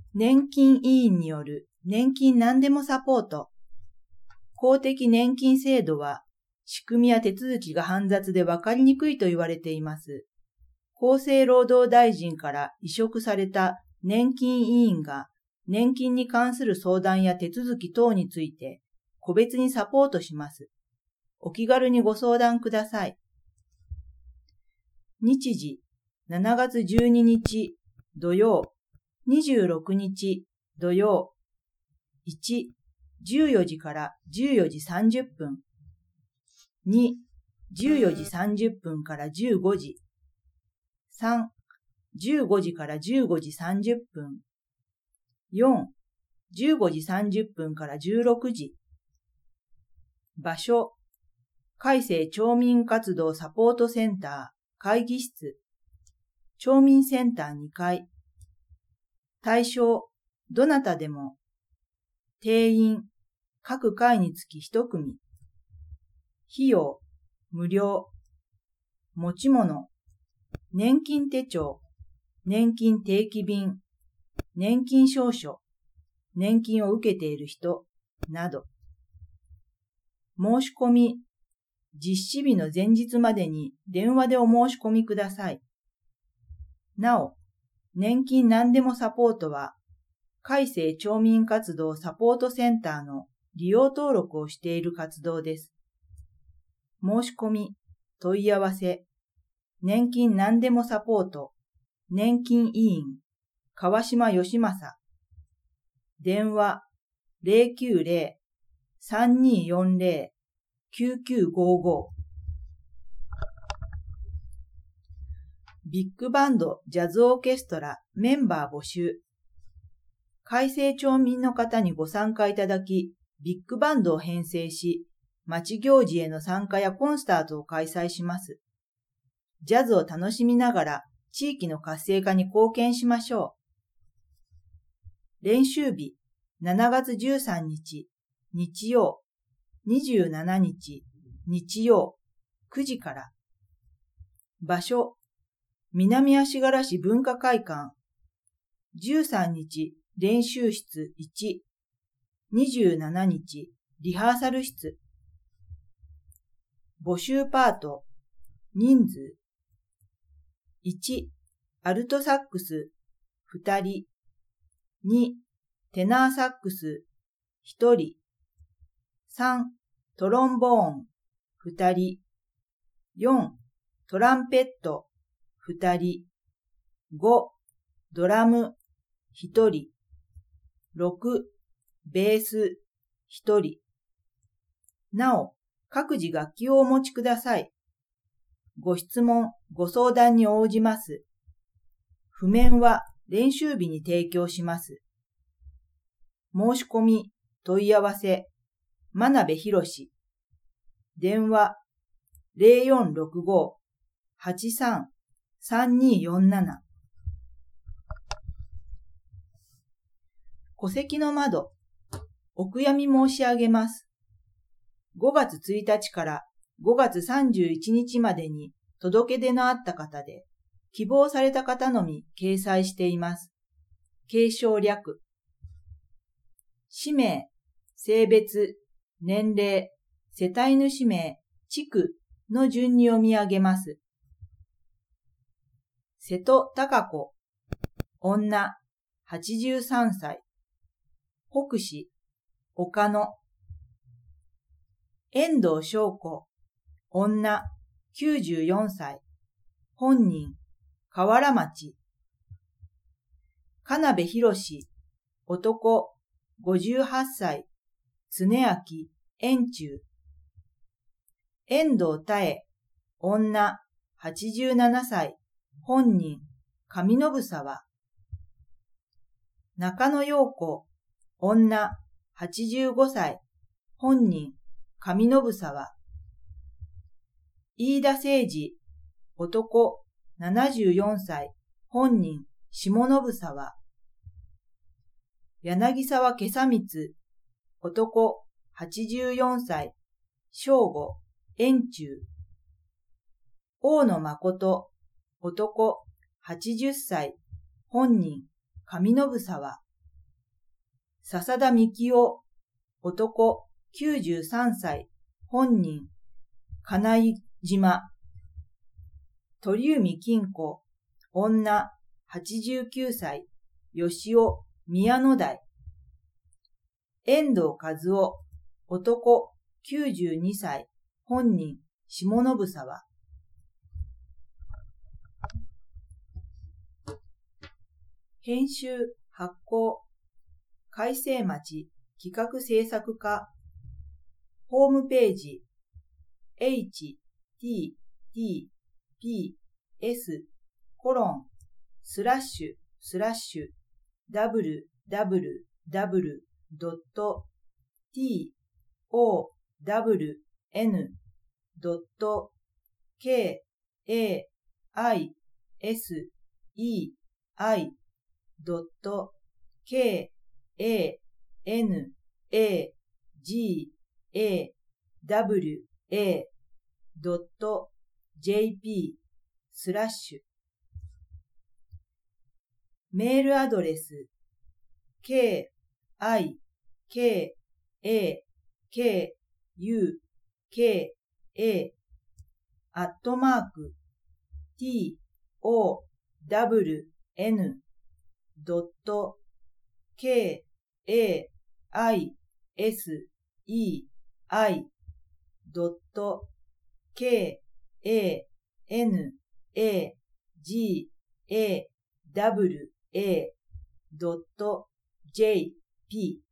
年金委員による年金何でもサポート。公的年金制度は仕組みや手続きが煩雑で分かりにくいと言われています。厚生労働大臣から委嘱された年金委員が年金に関する相談や手続き等について個別にサポートします。お気軽にご相談ください。日時7月12日土曜、26日土曜。1、14時から14時30分。2、14時30分から15時。3、15時から15時30分。4、15時30分から16時。場所、改正町民活動サポートセンター会議室。町民センター2階。対象、どなたでも。定員、各回につき1組。費用、無料。持ち物、年金手帳、年金定期便、年金証書、年金を受けている人、など。申し込み、実施日の前日までに電話でお申し込みください。なお、年金何でもサポートは、改正町民活動サポートセンターの利用登録をしている活動です。申し込み、問い合わせ、年金何でもサポート、年金委員、川島義正。電話、090-3240-9955。ビッグバンドジャズオーケストラメンバー募集。改正町民の方にご参加いただき、ビッグバンドを編成し、町行事への参加やコンサートを開催します。ジャズを楽しみながら地域の活性化に貢献しましょう。練習日、7月13日、日曜、27日、日曜、9時から。場所、南足柄市文化会館。13日、練習室1、27日、リハーサル室。募集パート、人数。1、アルトサックス、2人。2、テナーサックス、1人。3、トロンボーン、2人。4、トランペット、2人。5、ドラム、1人。6、ベース、1人。なお、各自楽器をお持ちください。ご質問、ご相談に応じます。譜面は練習日に提供します。申し込み、問い合わせ、真鍋博士。電話、0465-83-3247。戸籍の窓、お悔やみ申し上げます。5月1日から5月31日までに届け出のあった方で、希望された方のみ掲載しています。継承略。氏名、性別、年齢、世帯主名、地区の順に読み上げます。瀬戸孝子、女、83歳。北市、岡野。遠藤翔子、女、94歳。本人、河原町。金部博士、男、58歳。常明、円中。遠藤多江、女、87歳。本人、上信沢。中野陽子、女、85歳。本人、上信沢。飯田誠二、男、74歳。本人、下信沢。柳沢今朝光、男、84歳。正吾、円中。大野誠、男、80歳。本人、上信沢。 笹田幹夫、男93歳、本人、金井島。鳥海金子、女89歳、吉尾、宮野台。遠藤和夫、男92歳、本人、下信沢。編集、発行、海星町企画制作課。ホームページ、www.kaisei.jp/メールアドレス kaisei.kanagawa.jp